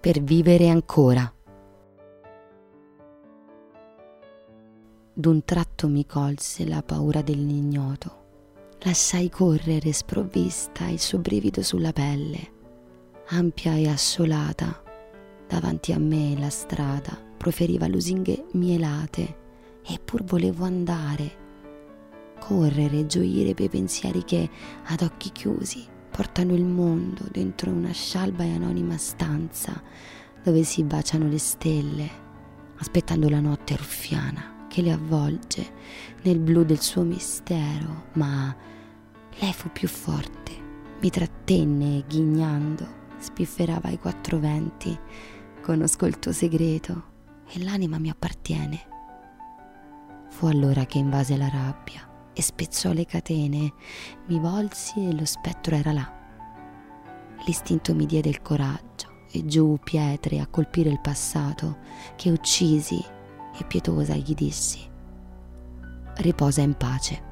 per vivere ancora. D'un tratto mi colse la paura dell'ignoto. Lasciai correre sprovvista il suo brivido sulla pelle. Ampia e assolata, davanti a me la strada proferiva lusinghe mielate, eppur volevo andare, correre e gioire per pensieri che, ad occhi chiusi, portano il mondo dentro una scialba e anonima stanza dove si baciano le stelle, aspettando la notte ruffiana che le avvolge nel blu del suo mistero. Ma lei fu più forte, mi trattenne e ghignando spifferava ai quattro venti: conosco il tuo segreto e l'anima mi appartiene. Fu allora che invase la rabbia e spezzò le catene. Mi volsi e lo spettro era là. L'istinto mi diede il coraggio e giù pietre a colpire il passato che uccisi, e pietosa gli dissi: riposa in pace.